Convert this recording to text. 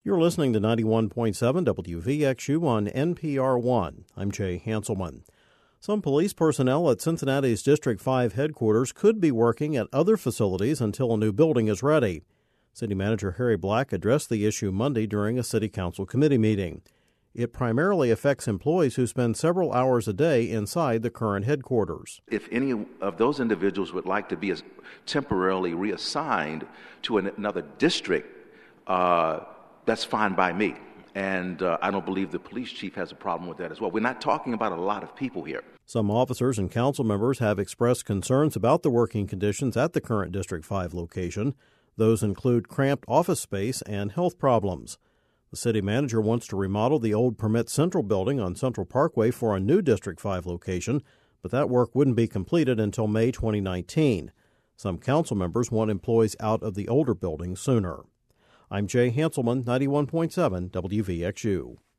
You're listening to 91.7 WVXU on NPR 1. I'm Jay Hanselman. Some police personnel at Cincinnati's District 5 headquarters could be working at other facilities until a new building is ready. City Manager Harry Black addressed the issue Monday during a City Council committee meeting. It primarily affects employees who spend several hours a day inside the current headquarters. If any of those individuals would like to be temporarily reassigned to another district, that's fine by me. And I don't believe the police chief has a problem with that as well. We're not talking about a lot of people here. Some officers and council members have expressed concerns about the working conditions at the current District 5 location. Those include cramped office space and health problems. The city manager wants to remodel the old Permit Central building on Central Parkway for a new District 5 location, but that work wouldn't be completed until May 2019. Some council members want employees out of the older building sooner. I'm Jay Hanselman, 91.7 WVXU.